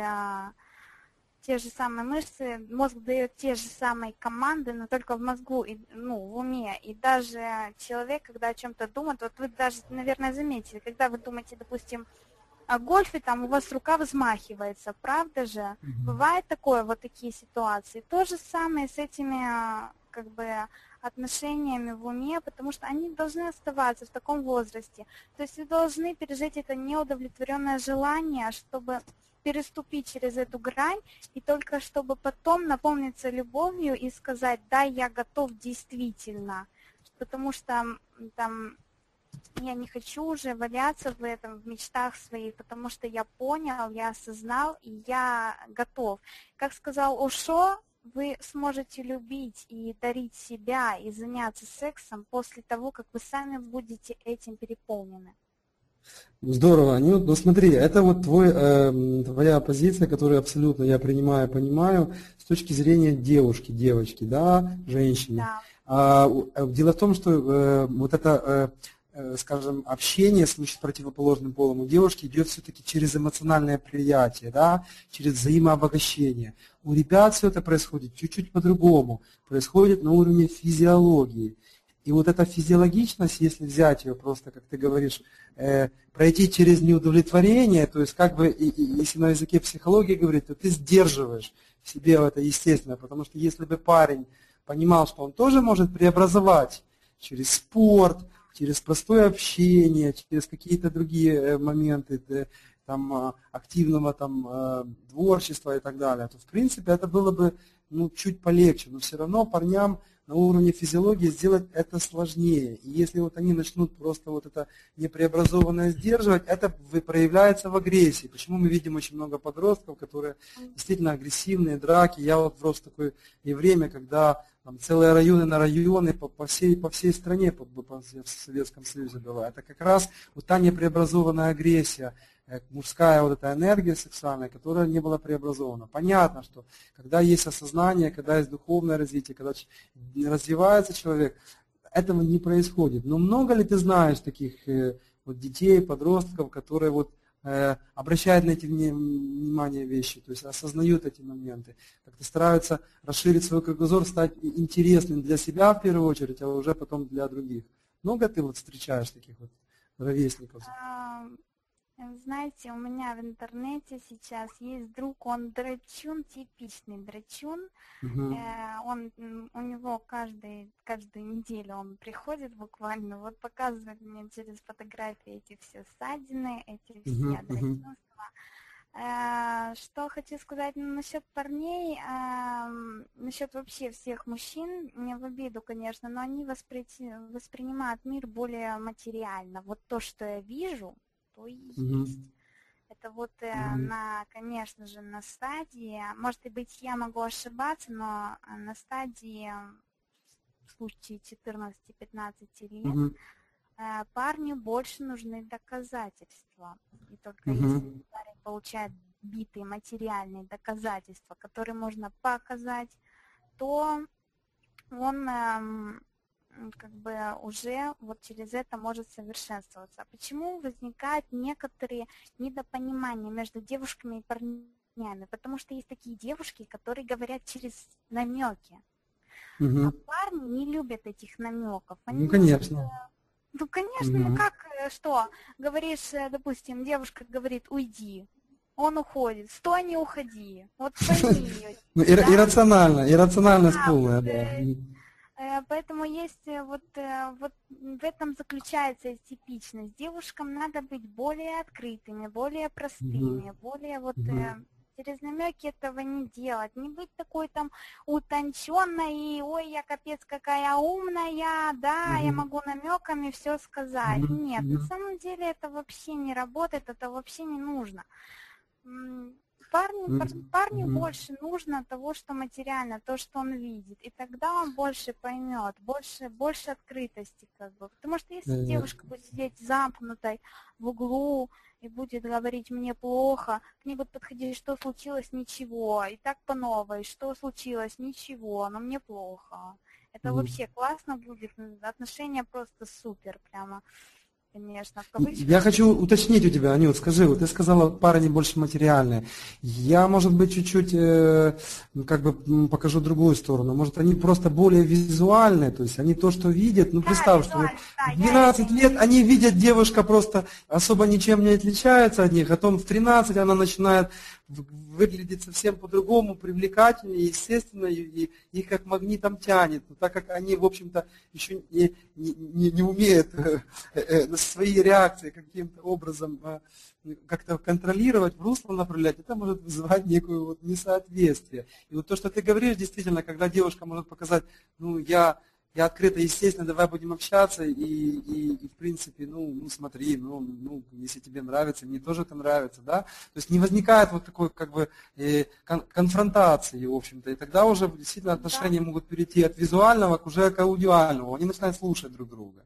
мышцы, мозг дает те же самые команды, но только в мозгу, в уме. И даже человек, когда о чем-то думает, вот вы даже, наверное, заметили, когда вы думаете, допустим, о гольфе, там у вас рука взмахивается, правда же? Бывает такое, вот такие ситуации. То же самое с этими, отношениями в уме, потому что они должны оставаться в таком возрасте. То есть вы должны пережить это неудовлетворенное желание, чтобы переступить через эту грань, и только чтобы потом наполниться любовью и сказать: да, я готов действительно, потому что там я не хочу уже валяться в этом, в мечтах своих, потому что я понял, я осознал, и я готов. Как сказал Ошо, вы сможете любить и дарить себя, и заняться сексом после того, как вы сами будете этим переполнены. Здорово. Ну смотри, это вот твоя позиция, которую абсолютно я принимаю, понимаю, с точки зрения девушки, девочки, да, женщины. Да. Дело в том, что вот это, скажем, общение с противоположным полом у девушки идет все-таки через эмоциональное приятие, да, через взаимообогащение. У ребят все это происходит чуть-чуть по-другому, происходит на уровне физиологии. И вот эта физиологичность, если взять ее просто, как ты говоришь, пройти через неудовлетворение, то есть как бы, если на языке психологии говорить, то ты сдерживаешь в себе это естественно, потому что если бы парень понимал, что он тоже может преобразовать через спорт, через простое общение, через какие-то другие моменты там, активного там, творчества и так далее, то в принципе это было бы чуть полегче, но все равно парням на уровне физиологии сделать это сложнее. И если вот они начнут просто вот это непреобразованное сдерживать, это проявляется в агрессии. Почему мы видим очень много подростков, которые действительно агрессивные, драки. Я вот рос в такое и время, когда там целые районы на районы по всей стране в Советском Союзе было. Это как раз вот та непреобразованная агрессия, мужская вот эта энергия сексуальная, которая не была преобразована. Понятно, что когда есть осознание, когда есть духовное развитие, когда развивается человек, этого не происходит. Но много ли ты знаешь таких вот детей, подростков, которые вот обращают на эти внимание вещи, то есть осознают эти моменты, как-то стараются расширить свой кругозор, стать интересным для себя в первую очередь, а уже потом для других. Много ты вот встречаешь таких вот ровесников? Знаете, у меня в интернете сейчас есть друг, он драчун, типичный драчун. У него каждую неделю он приходит буквально, вот показывает мне через фотографии эти все ссадины, эти все драчунства. Что хочу сказать насчет парней, насчет вообще всех мужчин, не в обиду, конечно, но они воспринимают мир более материально. Вот то, что я вижу, то и есть. Это вот, конечно же, на стадии, может быть, я могу ошибаться, но на стадии, в случае 14-15 лет, парню больше нужны доказательства. И только если парень получает битые материальные доказательства, которые можно показать, то он как бы уже вот через это может совершенствоваться. Почему возникают некоторые недопонимания между девушками и парнями? Потому что есть такие девушки, которые говорят через намеки. А парни не любят этих намеков. Они конечно. Ну, конечно, ну как, что? Говоришь, допустим, девушка говорит, уйди. Он уходит. Стой, не уходи. Вот пойми ее. Ну, Да? иррациональность Да, полная, вот, да. поэтому есть вот в этом заключается типичность. Девушкам надо быть более открытыми, более Мгм. простыми, более вот Мгм. через намеки этого не делать, не быть такой там утонченной и ой, я капец какая умная, да, я Мгм. могу намеками все сказать. Мгм. Нет, на Мгм. самом деле это вообще не работает, это вообще не нужно. Парню Мгм. больше нужно того, что материально, то, что он видит, и тогда он больше поймет, больше открытости как бы. Потому что если Э, девушка будет сидеть замкнутой в углу и будет говорить мне плохо, к ней будет подходить, что случилось, ничего, и так по новой, что случилось, ничего, но мне плохо. Это мгм. вообще классно будет, отношения просто супер прямо, конечно, в Я кавычках. хочу уточнить у тебя, Анют, скажи, вот ты сказала, парни больше материальные. Я, может быть, чуть-чуть как бы покажу другую сторону. Может, они просто более визуальные, то есть они то, что видят. Ну, Да, представь, что вот визуально, да, в я это 12 имею лет в виду. они видят, девушка просто особо ничем не отличается от них, а потом в 13 она начинает выглядеть совсем по-другому, привлекательнее, естественно, и их как магнитом тянет. Но так как они, в общем-то, еще не умеют свои реакции каким-то образом как-то контролировать, в русло направлять, это может вызывать некое вот несоответствие. И вот то, что ты говоришь, действительно, когда девушка может показать, ну, я открыто, естественно, давай будем общаться, и в принципе, ну смотри, ну, если тебе нравится, мне тоже это нравится, да, то есть не возникает вот такой, как бы, конфронтации, в общем-то, и тогда уже действительно Да. отношения могут перейти от визуального к уже к аудиальному, они начинают слушать друг друга.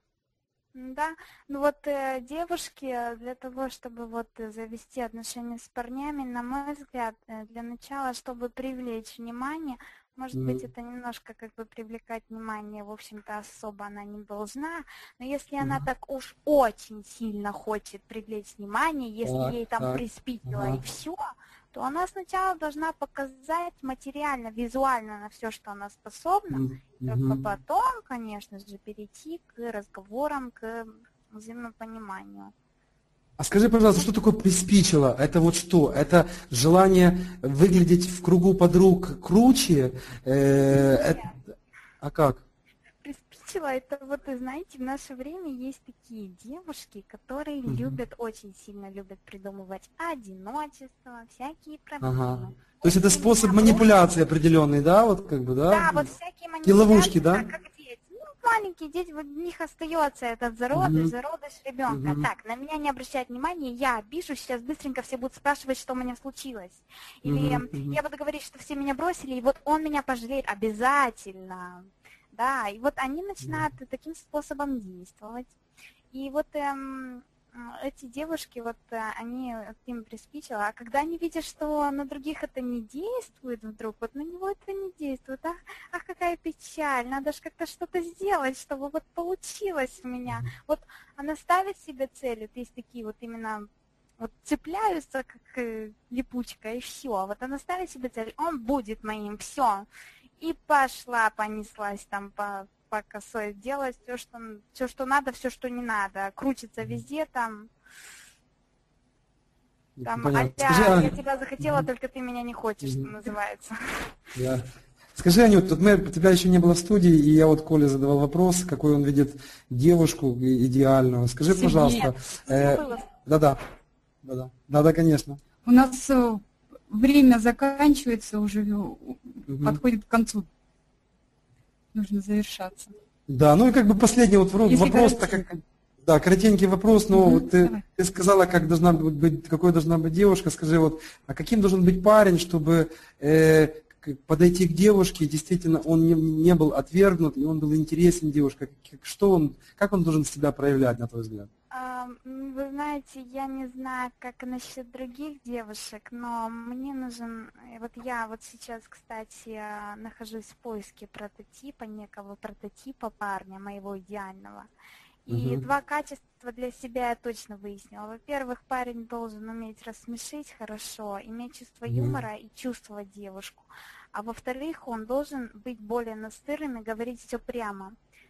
Да, ну вот девушки для того, чтобы вот завести отношения с парнями, на мой взгляд, для начала, чтобы привлечь внимание, может быть, Мгм. это немножко как бы привлекать внимание, в общем-то, особо она не должна, но если она Мгм. так уж очень сильно хочет привлечь внимание, если Так, ей там так. приспичило и Ага. все, то она сначала должна показать материально, визуально на все, что она способна, только Мгм. потом, конечно же, перейти к разговорам, к взаимопониманию. А скажи, пожалуйста, что такое приспичило? Это вот что? Это желание выглядеть в кругу подруг круче? Нет, А как? приспичило это вот, знаете, в наше время есть такие девушки, которые Мгм. любят, очень сильно любят придумывать одиночество, всякие Ага. проблемы. То есть это Если способ меня бросили, манипуляции определенный, да? Вот как бы, да? да, вот всякие Такие ловушки, манипуляции, да? да, как дети. Ну, маленькие дети, вот в них остается этот Угу. зародыш ребенка. Угу. Так, на меня не обращать внимания, я обижусь, сейчас быстренько все будут спрашивать, что у меня случилось. Или Угу. Угу. я буду говорить, что все меня бросили, и вот он меня пожалеет обязательно. Да, и вот они начинают таким способом действовать. И вот эти девушки, вот они вот им приспичило, а когда они видят, что на других это не действует вдруг, вот на него это не действует, ах, какая печаль, надо же как-то что-то сделать, чтобы вот получилось у меня. Вот она ставит себе цель, вот есть такие вот именно вот цепляются как липучка и все. Вот она ставит себе цель, он будет моим, все. И пошла, понеслась там по косой делать все, что надо, все, что не надо. Крутится везде там Понятно. Скажи, а-ля я Ань. тебя захотела, Мгм. только ты меня не хочешь, что Мгм. называется. Да. Скажи, Анют, тут тебя еще не было в студии, и я вот Коле задавал вопрос, какой он видит девушку идеальную. Скажи, Сергей, пожалуйста, У меня было. да-да, да-да, да-да, конечно. у нас время заканчивается уже, Мгм. подходит к концу, нужно завершаться. Да, ну и как бы последний вот Если вопрос, так коротенько. как, да, коротенький вопрос, но Мгм, вот ты, давай. ты сказала, как должна быть, какой должна быть девушка, скажи, вот, а каким должен быть парень, чтобы подойти к девушке, и действительно он не был отвергнут, и он был интересен девушке, как он должен себя проявлять, на твой взгляд? Вы знаете, я не знаю, как насчет других девушек, но мне нужен, вот я вот сейчас, кстати, нахожусь в поиске прототипа, некого прототипа парня, моего идеального. И Мгм. два качества для себя я точно выяснила. Во-первых, парень должен уметь рассмешить хорошо, иметь чувство Мгм. юмора и чувствовать девушку. А во-вторых, он должен быть более настырным и говорить все прямо.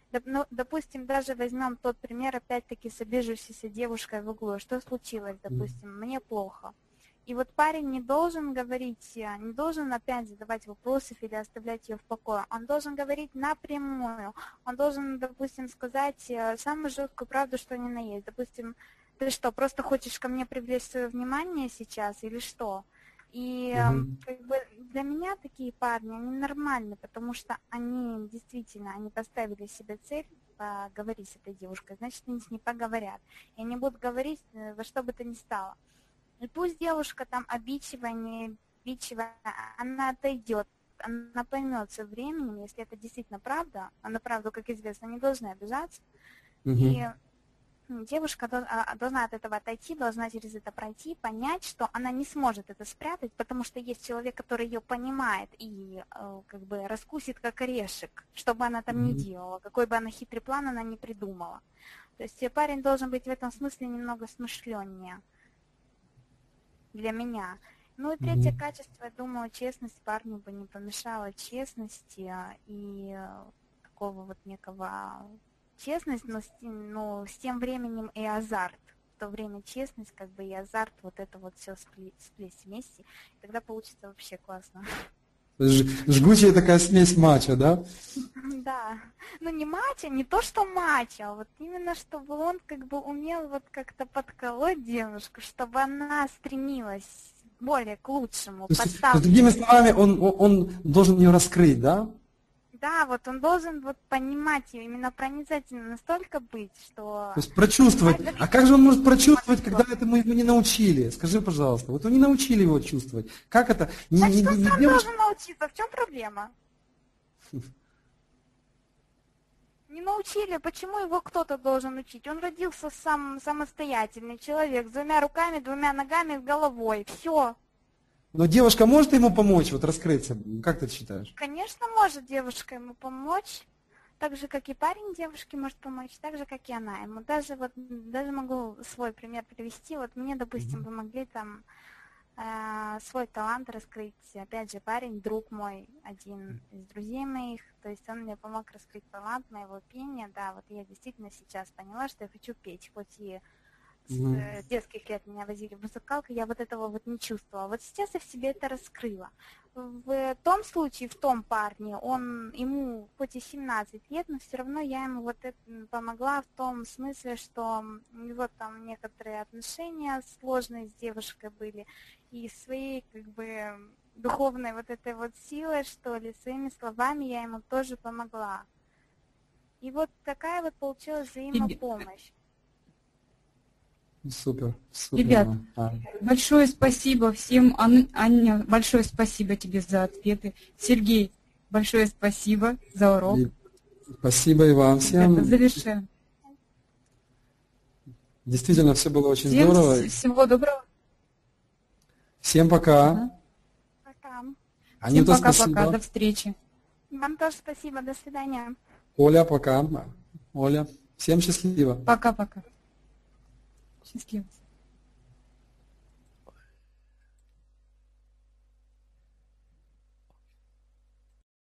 Ну, допустим, даже возьмем тот пример, опять-таки, с обижившейся девушкой в углу. Что случилось, допустим, мне плохо. И вот парень не должен говорить, не должен опять задавать вопросы или оставлять ее в покое. Он должен говорить напрямую. Он должен, допустим, сказать самую жесткую правду, что ни на есть. Допустим, ты что, просто хочешь ко мне привлечь свое внимание сейчас или что? И как бы для меня такие парни, они нормальны, потому что они действительно, они поставили себе цель поговорить с этой девушкой, значит, они с ней поговорят. И они будут говорить во что бы то ни стало. И пусть девушка там обидчивая, не обидчивая, она отойдет, она поймет со временем, если это действительно правда, а на правду, как известно, не должны обижаться. И девушка должна от этого отойти, должна через это пройти, понять, что она не сможет это спрятать, потому что есть человек, который ее понимает и как бы раскусит как орешек, что бы она там ни делала, какой бы она хитрый план она ни придумала. То есть парень должен быть в этом смысле немного смышленнее для меня. Ну и третье качество, я думаю, честность парню бы не помешала, честности и такого вот некого... Честность, но с тем временем и азарт. В то время честность, как бы и азарт, вот это вот все сплесть вместе. И тогда получится вообще классно. Жгучая такая смесь матча, да? Да. Ну не матча, не то что матча, а вот именно чтобы он как бы умел вот как-то подколоть девушку, чтобы она стремилась более к лучшему. То есть, другими словами, он должен ее раскрыть, да? Да, вот он должен вот понимать ее, именно проницательно настолько быть, что... То есть прочувствовать. А как же он может прочувствовать, когда этому его не научили? Скажи, пожалуйста. Вот вы не научили его чувствовать. Как это? Значит, он сам должен научиться. В чем проблема? Не научили, почему его кто-то должен учить? Он родился сам самостоятельный человек, с двумя руками, двумя ногами, с головой. Все. Но девушка может ему помочь вот раскрыться? Как ты считаешь? Конечно, может девушка ему помочь. Так же, как и парень девушке может помочь, так же, как и она ему. Даже могу свой пример привести. Вот мне, допустим, помогли там свой талант раскрыть. Опять же, парень, друг мой, один из друзей моих. То есть он мне помог раскрыть талант моего пения. Да, вот я действительно сейчас поняла, что я хочу петь, хоть и с детских лет меня возили в музыкалку, я вот этого вот не чувствовала. Вот сейчас я в себе это раскрыла. В том случае, в том парне, ему хоть и 17 лет, но все равно я ему вот это помогла в том смысле, что у него там некоторые отношения сложные с девушкой были, и своей как бы духовной вот этой вот силой, что ли, своими словами я ему тоже помогла. И вот такая вот получилась взаимопомощь. Супер. Ребят, большое спасибо всем. Аня, большое спасибо тебе за ответы. Сергей, большое спасибо за урок. Спасибо и вам всем. Это завершаем. Действительно, все было очень всем здорово. Всего доброго. Всем пока. Пока. Всем пока-пока. До встречи. Вам тоже спасибо. До свидания. Оля, пока. Оля, всем счастливо. Пока-пока. Счастливо.